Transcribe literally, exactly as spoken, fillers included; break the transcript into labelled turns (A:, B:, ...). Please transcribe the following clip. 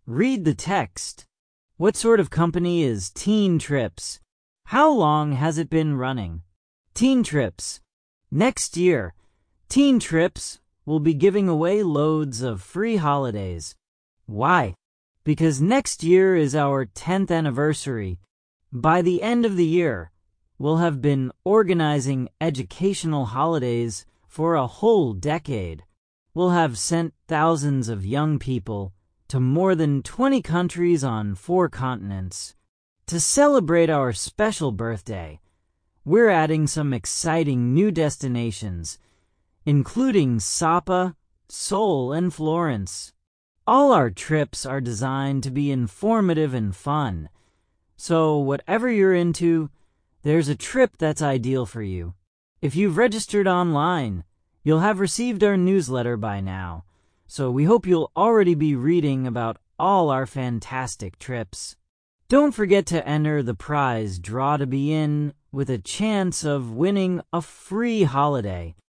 A: Read the text. What sort of company is Teen Trips? How long has it been running? Teen Trips. Next year, Teen Trips will be giving away loads of free holidays. Why? Because next year is our tenth anniversary. By the end of the year, we'll have been organizing educational holidays for a whole decade. We'll have sent thousands of young people to more than twenty countries on four continents. To celebrate our special birthday, we're adding some exciting new destinations, including Sapa, Seoul, and Florence. All our trips are designed to be informative and fun, so whatever you're into, there's a trip that's ideal for you. If you've registered online, you'll have received our newsletter by now, so we hope you'll already be reading about all our fantastic trips. Don't forget to enter the prize draw to be in with a chance of winning a free holiday.